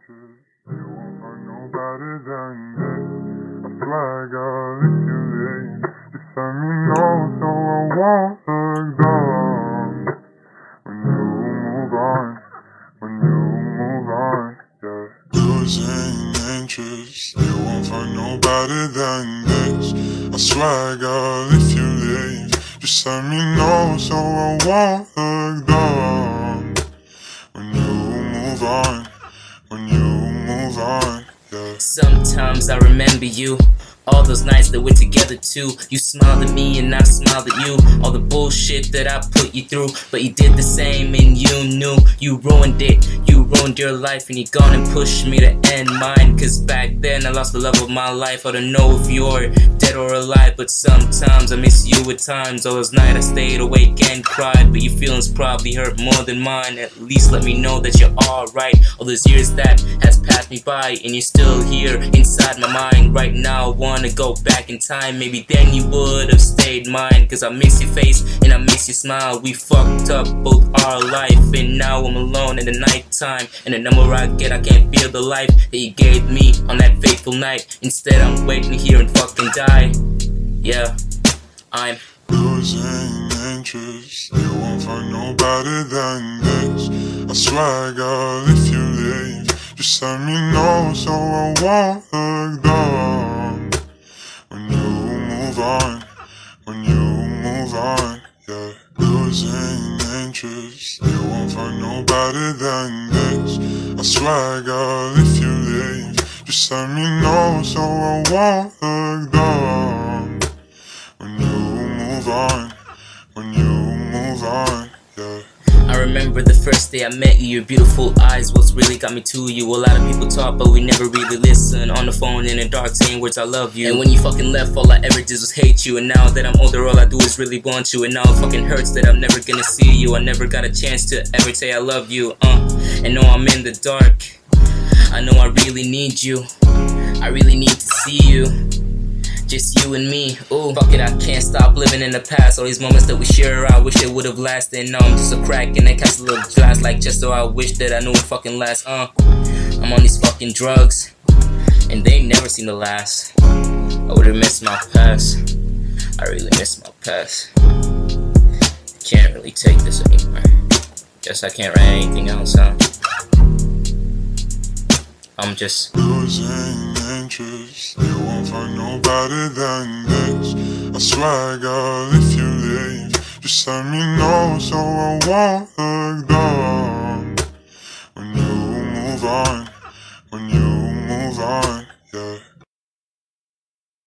You won't find nobody than this. I swear, girl, if you leave, just let me know so I won't look down. When you move on, yeah. Losing interest, you won't find nobody than this. I swear, girl, if you leave, just let me know so I won't look down. When you move on, yeah. Sometimes I remember you, all those nights that we're together too. You smiled at me and I smiled at you. All the bullshit that I put you through, but you did the same and you knew. You ruined it, you ruined your life, and you gone and pushed me to end mine. Cause back then I lost the love of my life. I don't know if you're dead or alive, but sometimes I miss you at times. All those nights I stayed awake and cried, but your feelings probably hurt more than mine. At least let me know that you're alright. All those years that has passed me by, and you're still here inside my mind. Right now I wanna go back in time, maybe then you would have stayed mine. Cause I miss your face and I miss your smile. We fucked up both our life, and now I'm alone in the nighttime. And the number I get, I can't feel the life that you gave me on that fateful night. Instead I'm waiting here and fucking die. Yeah, I'm losing interest. You won't find nobody than this. I swear, girl, if you leave, just let me know so I won't look down. When you move on, yeah. Losing interest, you won't find nobody than this. I swear, girl, if you leave, just let me know so I won't look down. When you move on, yeah. I remember the first day I met you, your beautiful eyes was really got me to you. A lot of people talk, but we never really listen. On the phone in the dark saying words I love you. And when you fucking left, all I ever did was hate you. And now that I'm older, all I do is really want you. And now it fucking hurts that I'm never gonna see you. I never got a chance to ever say I love you. And know I'm in the dark, I know I really need you. I really need to see you, just you and me. Ooh, fuck it, I can't stop living in the past. All these moments that we share, I wish they would have lasted. Now I'm just a crack in that cast a little glass like Chester. I wish that I knew it fucking last. I'm on these fucking drugs, and they never seem to last. I would've missed my past. I really miss my past. Can't really take this anymore. Guess I can't write anything else, huh? I'm just losing interest. You won't find nobody than this. I swear, girl, if you leave, just let me know so I won't look down. When you move on,